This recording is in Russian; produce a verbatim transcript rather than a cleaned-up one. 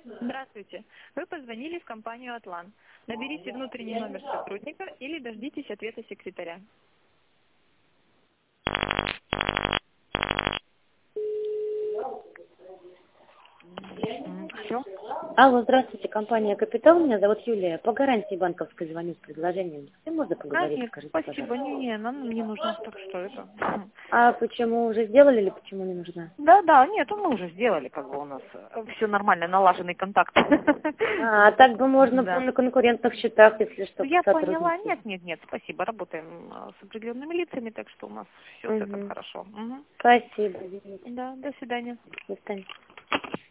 Здравствуйте. Вы позвонили в компанию «Атлан». Наберите внутренний номер сотрудника или дождитесь ответа секретаря. Все? Алло, здравствуйте, компания «Капитал». Меня зовут Юлия. По гарантии банковской звоню с предложением. С кем можно А, поговорить, нет, скажите, спасибо. пожалуйста. Не, не, нам не нужно. Так что это? А почему уже сделали или почему не нужна? Да, да, нет, мы уже сделали, как бы у нас все нормально, налаженный контакт. А, так бы можно Да. на конкурентных счетах, если что, Я поняла. сотрудничать. Нет, нет, нет, спасибо. Работаем а, с определенными лицами, так что у нас все с этим Угу. хорошо. Мгм. Спасибо, извините. Да, до свидания. До свидания.